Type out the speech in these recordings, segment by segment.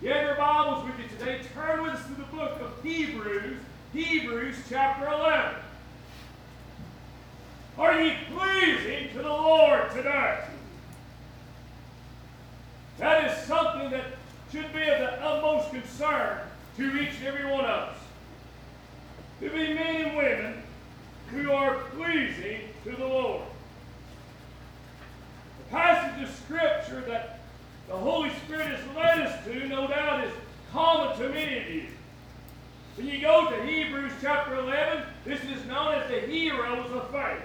You have your Bibles with you today. Turn with us to the book of Hebrews, Hebrews chapter 11. Are ye pleasing to the Lord today? That is something that should be of the utmost concern to each and every one of us. To be men and women who are pleasing to the Lord. The passage of Scripture that the Holy Spirit has led us to, no doubt, is common to many of you. When you go to Hebrews chapter 11, this is known as the heroes of faith.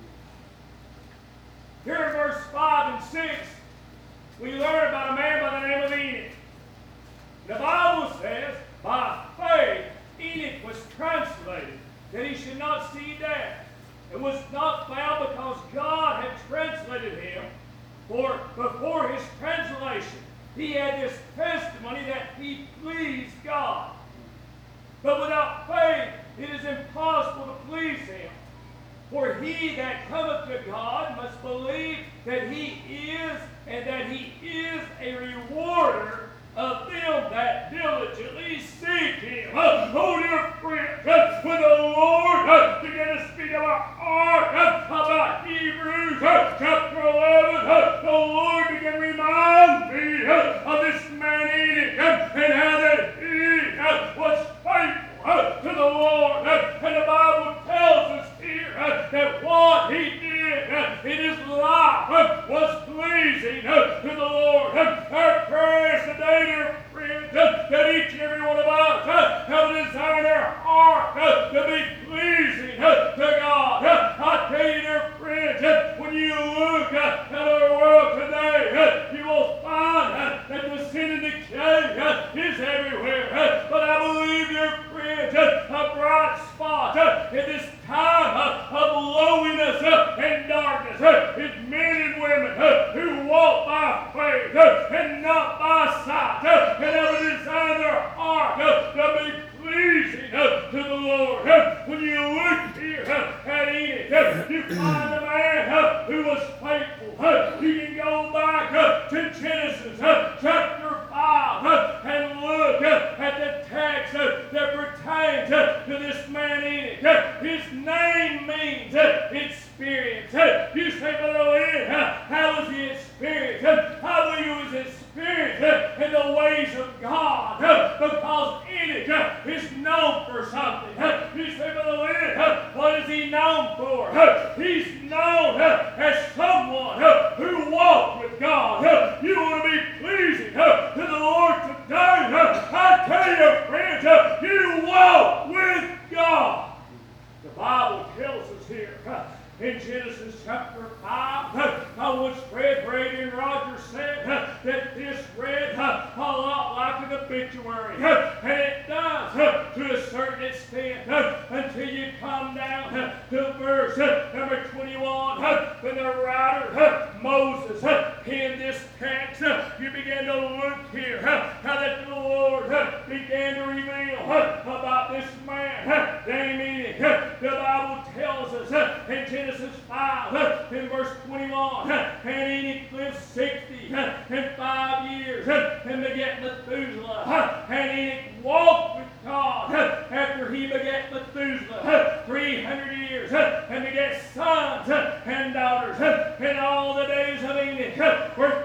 Here in verse 5 and 6, we learn about a man by the name of Enoch. The Bible says, by faith, Enoch was translated, that he should not see death, and was not found because God had translated him. For before his translation, he had this testimony that he pleased God. But without faith, it is impossible to please him. For he that cometh to God must believe that he is, and that he is a rewarder of them that diligently seek him. Oh, dear friends, when the Lord began to speak about Hebrews chapter 11, the Lord began to remind me of this man Enoch and how that he was faithful to the Lord. And the Bible tells us here that what he did in his life was pleasing to the Lord. Our prayers today, dear friends, that each and every one of us have a desire in their heart to be pleasing to God. I tell you, dear friends, when you look at our world today, you will find that the sin and decay is everywhere. But I believe, dear friends, a bright spot in this time of lowliness and darkness is men and women who walk by faith and not by sight, and have a desire in their heart to be pleasing to the Lord. When you look here at Enoch, you find a man who was faithful. You can go back to Genesis chapter 5 and look at the text that pertains to this man Enoch. His name means experience. You say, Brother Lynn, how was he experienced? I believe he was experienced in the ways of God, because Enoch is known for something. You say, Brother Lynn, what is he known for? He's known as someone who walked with God. You want to be pleasing to the Lord today? I tell you, friends, you walk with God. The Bible tells us here in Genesis chapter 5, once Fred Brady and Roger said that this read a lot like an obituary. And it does to a certain extent until you come down to verse number 21. When the writer Moses penned this text, you begin to look here how that the Lord began to reveal about this man named Enoch. The Bible tells us in Genesis 5 in verse 21, and Enoch lived 65 years and begat Methuselah. And Enoch walked with God after he begat Methuselah 300 years and begat sons and daughters. And all the days of Enoch were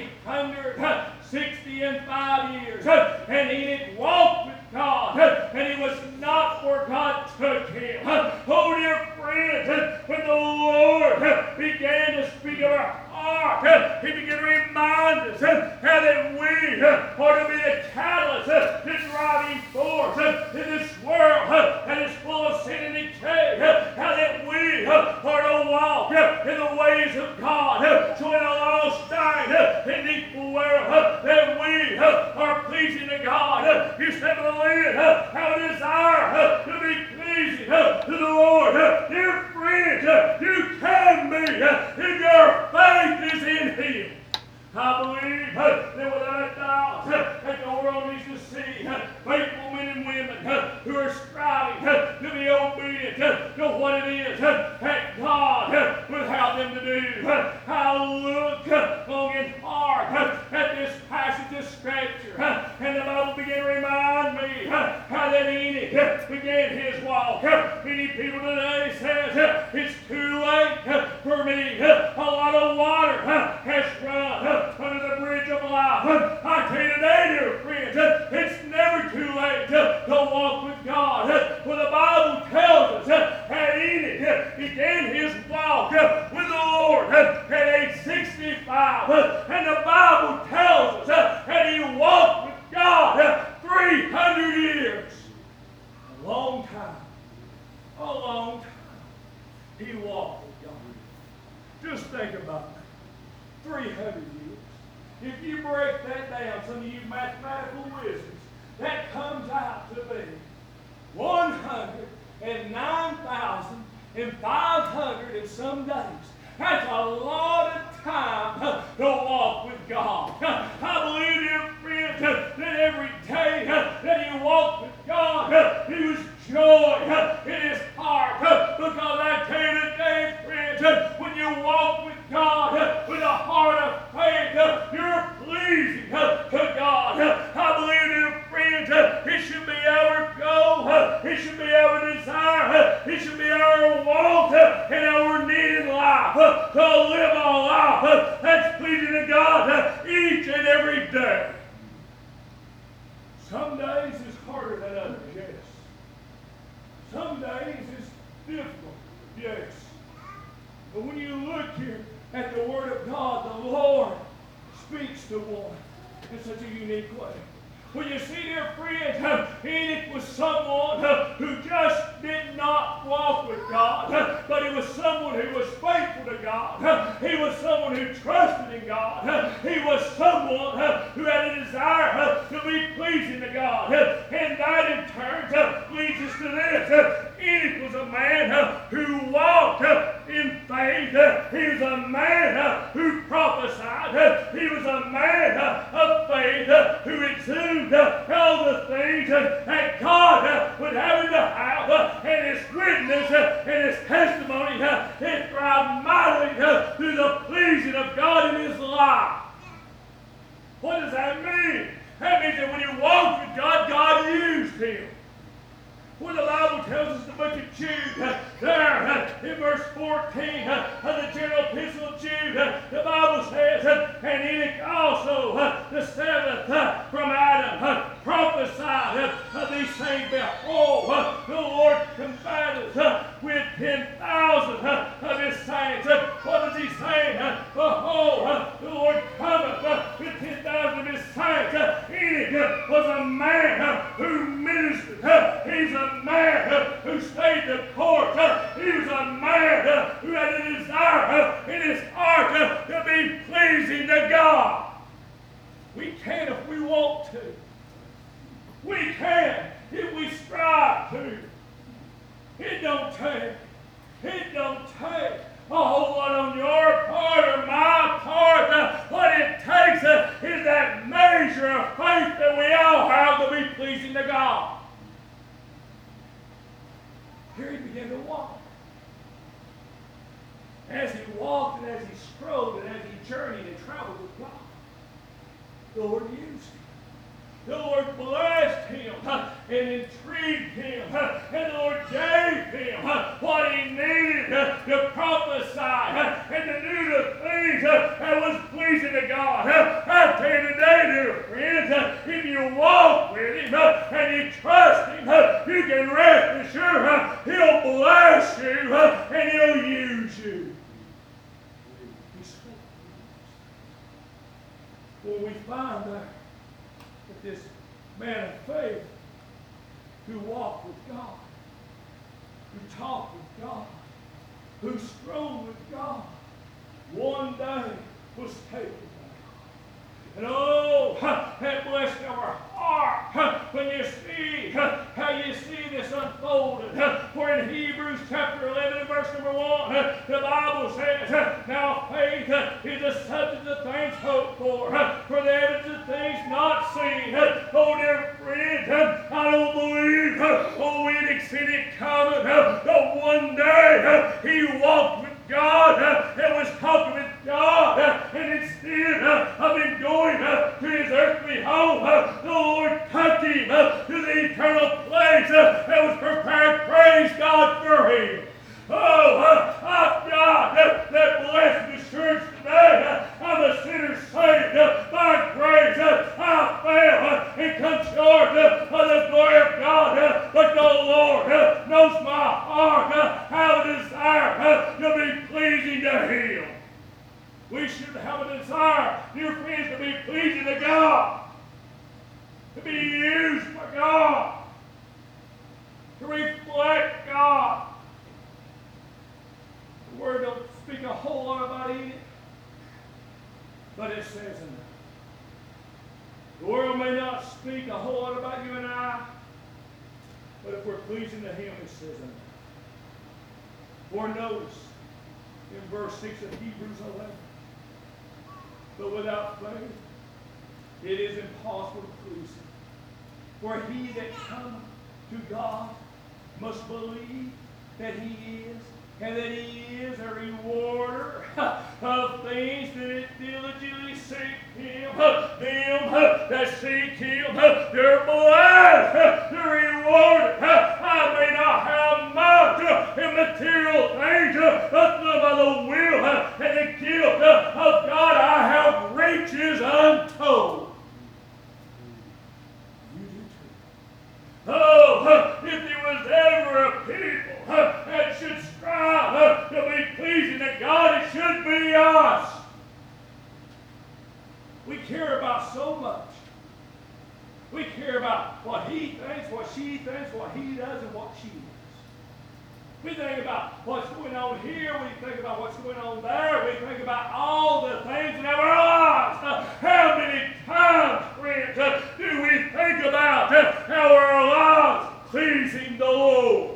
360 and 5 years. And Enoch walked with God, and he was not where God took him. Oh, dear friends, when the Lord began to speak of our heart, he began to remind us how that we are to be the catalyst, the driving force in this world that is full of sin and decay, how that we are to walk in the ways of God, so in a lost, dying, and equal world, that we are pleasing to God. You said, Brother Lynn, have a desire to be pleasing to the Lord. Dear friends, you can be if your faith is in Him. I believe that without a doubt that the world needs to see faithful men and women who are striving to be obedient to what it is that God would have them to do. I look long and hard at this passage of Scripture, and the Bible that Enoch began his walk. Many people today says it's too late for me. A lot of water has run under the bridge of life. I tell you today, dear friends, it's never too late to walk with God. For the Bible tells us that Enoch began his walk with the Lord at age 65. And the Bible tells us that he walked with God 300 years. A long time. A long time. He walked with God. Just think about that. 300 years. If you break that down, some of you mathematical wizards, that comes out to be 109,500 and some days. That's a lot of time to walk with God. I believe, dear friends, that every day that he walked with God, he was joy in his heart. Because I tell you today, friends, when you walk with God with a heart of faith, you're pleasing to God. I believe, dear friends, it should be our goal, it should be our desire, it should be our want and our need in life to live a life that's pleasing to God each and every day. Some days is harder than others, yes. Some days is difficult, yes. But when you look here at the Word of God, the Lord speaks to one in such a unique way. Well, you see, dear friends, Enoch was someone who just did not walk with God, but he was someone who was faithful to God. He was someone who trusted in God. He was someone who had a desire to be pleasing to God. And that in turn leads us to this. Enoch was a man who walked in faith. He was a man who prophesied. He was a man of faith who exuded all the things that God would have him to have, and his witness and his testimony, it thrived mightily through the pleasing of God in his life. What does that mean? That means that when you walk with God, God used him. When the Bible tells us the book of Jude, there in verse 14 of the general epistle of Jude, the Bible says, and Enoch also, the seventh from Adam, prophesied these saying, behold, the Lord combateth with 10,000 of his saints. What is he saying? Behold, the Lord cometh with 10,000 of his saints. Enoch was a man who ministered. He's a man who stayed the course. He was a man who had a desire in his heart to be pleasing to God. We can if we want to. We can if we strive to. It don't take a whole lot on your part or my part. What it takes is that measure of faith that we all have to be pleasing to God. Here he began to walk. As he walked and as he strode and as he journeyed and traveled with God, the Lord used him. The Lord blessed him and intrigued him. And the Lord gave him what he needed to prophesy and to do the things that was pleasing to God. I tell you today, dear friends, if you walk with him and you trust him, you can rest assured he'll bless you and he'll use you. Well, we find that this man of faith who walked with God, who talked with God, who strode with God, one day was taken by God. And oh, that blessed our heart when you see how you see this unfolded. For in Hebrews chapter 11 and verse number 1, the Bible says, now faith is the substance of things hoped for the evidence of things not seen. Oh, dear friends, I don't believe we'd exceed it coming. But one day he walked with God and was talking with God, and instead of him going to his earthly home, the Lord took him to the eternal place place that was prepared. Praise God for him. Oh, I've God that blessed the church today. I'm a sinner saved by grace. I fail and come short of the glory of God. But the Lord knows my heart. How I desire to be pleasing to him. We should have a desire, dear friends, to be pleasing to God. To be used by God. To reflect God. The Word don't speak a whole lot about Enoch, but it says enough. The world may not speak a whole lot about you and I, but if we're pleasing to Him, it says enough. For notice in verse 6 of Hebrews 11, but without faith it is impossible to please Him. For he that cometh to God must believe that He is, and that He is a rewarder of things that diligently seek Him. Them that seek Him, they're blessed, they're rewarded. I may not have much in material things, but by the will and the gift of God I have riches untold. Oh, if there was ever a people that should strive to be pleasing to God, it should be us. We care about so much. We care about what he thinks, what she thinks, what he does, and what she does. We think about what's going on here. We think about what's going on there. We think about all the things in our lives. How many times, friends, do we think about our lives pleasing the Lord?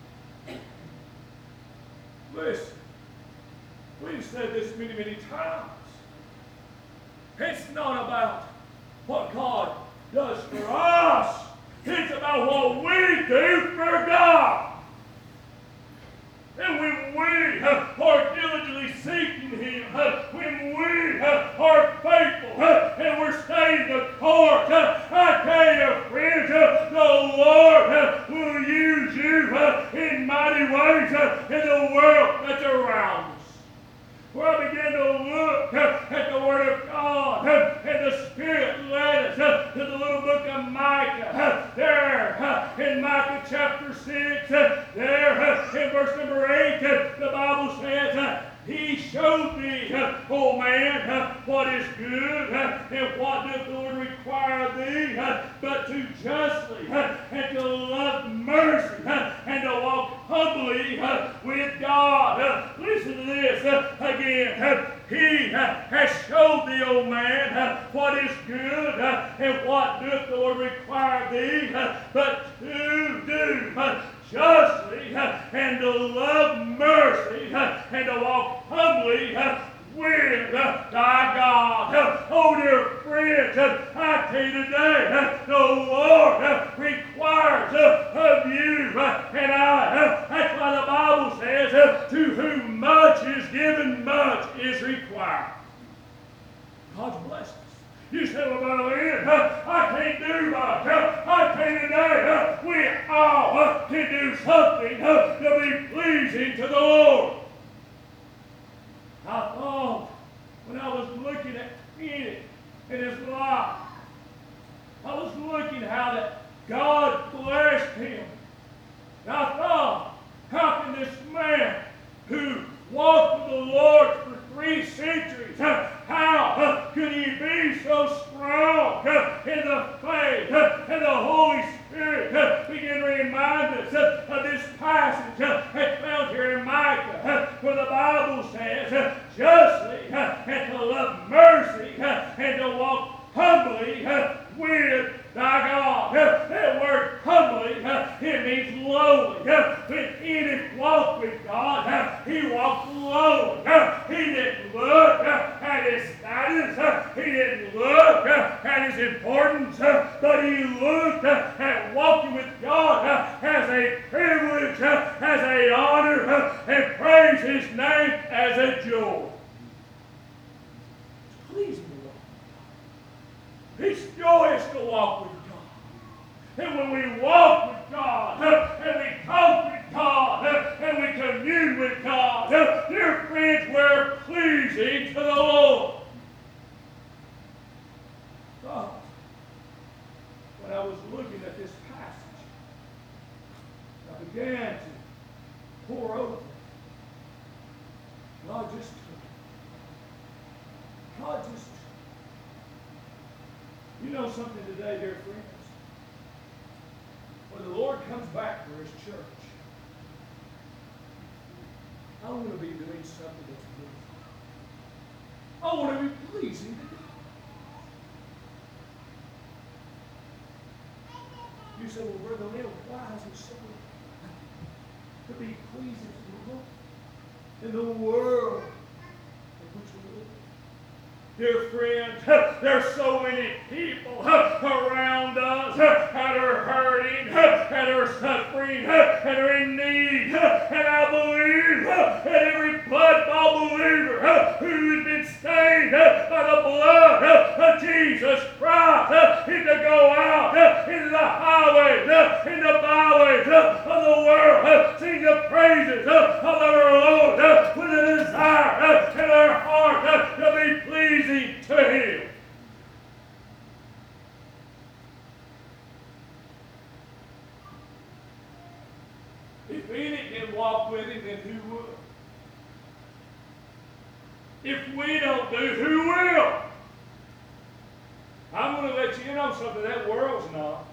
Listen, we've said this many, many times. It's not about what God does for us. It's about what we do for God. And when we are diligently seeking Him, when we are faithful and we're staying the course, I tell you, friends, the Lord will use you in mighty ways in the world that's around us. Where I began to look at the Word of God, and the Spirit led us to the little book of Micah. There in Micah chapter 6, there in verse number 8, the Bible says, He showed thee, O man, what is good, and what doth the Lord require thee, but to justly and to love mercy, and to walk humbly with God. Listen to this again. He has showed thee, O man, what is good, and what doth the Lord require thee, but to do justly, and to love mercy, and to walk humbly with thy God. Oh, dear friends, I tell you today, the Lord requires of you and I. That's why the Bible says, to whom much is given, much is required. God's blessed us. You say, well, Brother Lynn, I can't do much. I tell you today, we all can do something to be pleasing to the Lord. I thought, when I was looking at Enoch and his life, I was looking how that God blessed him. And I thought, how can this man who walked with the Lord for 3 centuries, how could he be so strong in the faith and the Holy Spirit begin to remind us of this passage that's found here in Micah, where the Bible says, justly and to love mercy and to walk humbly with thy God. That word humbly, it means lowly. When Enoch walked with God, he walked lowly. He didn't look at his status. He didn't look at his importance, but he looked at walking with God as a privilege, as an honor, and praised His name as a joy. Please me, Lord. It's joyous to walk with God. And when we walk with God, pleasing to the Lord. God, when I was looking at this passage, I began to pour over it. God just took it. God just took it. You know something today, dear friends? When the Lord comes back for His church, I want to be doing something that's good. I want to be pleasing to God. You say, well, Brother Neil, why is it so to be pleasing to the Lord in the world in which we live? Dear friends, there's so many people around us that are hurting, that are suffering, that are in need. And I believe that every blood-bought believer who has been stained by the blood of Jesus Christ is to go out into the highways, in the byways of the world, sing the praises of our Lord with a desire in our heart to be pleasing to Him. If Enoch didn't walk with Him, then who would? If we don't do, who will? I'm going to let you know something. That world's not.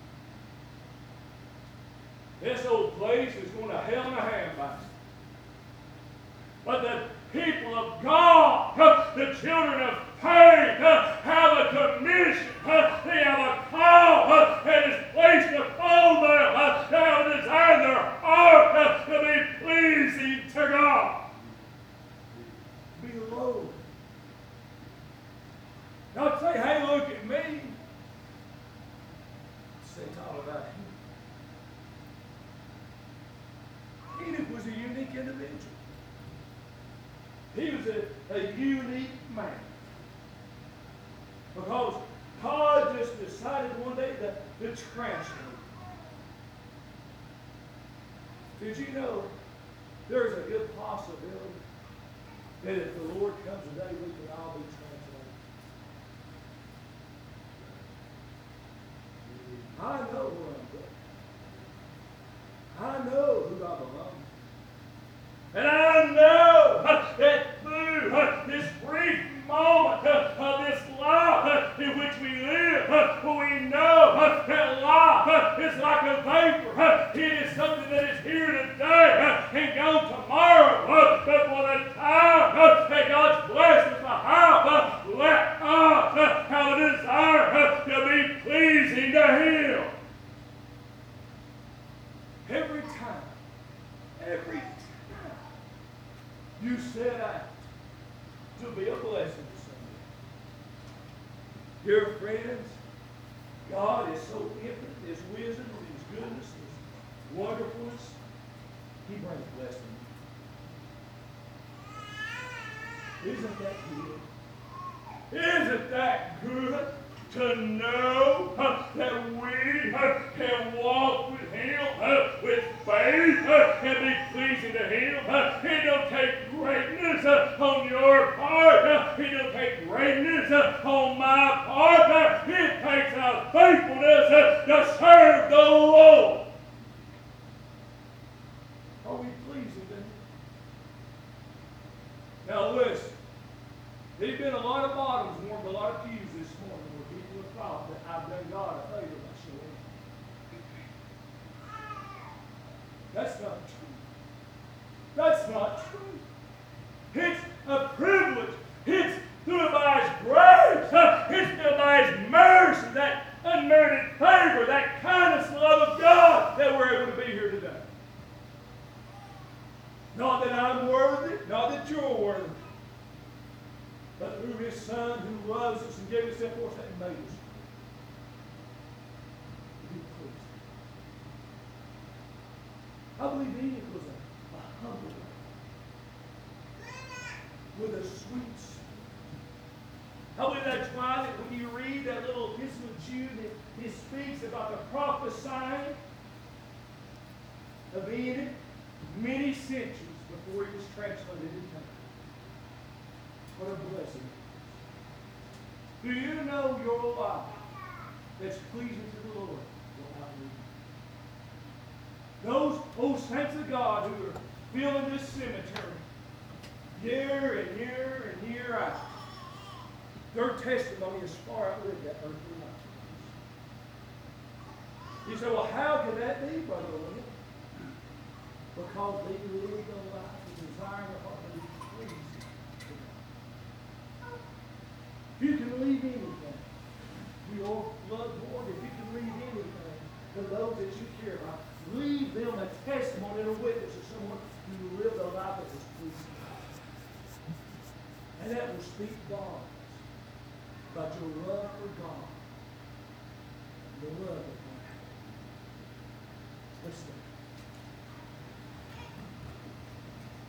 This old place is going to hell in a handbasket. But the people of God, the children of faith, have a commission. They have a call that is placed upon them. They have a desire in their heart to be pleasing to God. Be low. Not say, hey, look at me. Say it's all about Him. Enoch was a unique individual. He was a unique man. Because God just decided one day to transfer him. Did you know there's a good possibility that if the Lord comes today, we could all be translated? I know where I'm going. I know who I belong. And I know that through this brief moment of this life in which we live, we know that life is like a vapor. It is something that is here today and gone tomorrow. But for the time that God's blessings behind, let us have a desire to be pleasing to Him. Every time you set out to be a blessing to somebody. Dear friends, God is so infinite, His wisdom, His goodness, His wonderfulness. He brings blessing. Isn't that good? Isn't that good to know that we can walk with Him with faith and be pleasing to Him? It don't take greatness on your part. It don't take greatness on my part. It takes our faithfulness to serve the Lord. Are we pleasing to Him? Now listen. There's been a lot of bottoms warmed, a lot of pews this morning where people have thought that I've done God a favor by showing up. That's not true. That's not true. It's a privilege. It's through by His grace. It's through by His mercy, that unmerited favor, that kindness and love of God that we're able to be here today. Not that I'm worthy, not that you're worthy. But through His Son who loves us and gave Himself for us and made us. Be pleased. I believe Enoch was a humble man with a sweet spirit. I believe that's why that when you read that little epistle of Jude, it speaks about the prophesying of Enoch many centuries before he was translated in time. What a blessing. Do you know your life that's pleasing to the Lord will outlive you? Those old saints of God who are filling this cemetery year and year and year out, their testimony is far outlived that earthly life. You say, well, how can that be, Brother William? Because they lived a life of desiring their heart to be pleasing to God. If you can leave anything, your loved one, if you can leave anything to those that you care about, leave them a testimony and a witness of someone who lived a life that was pleasing to God. And that will speak volumes about your love for God, the love of God. Let's stand.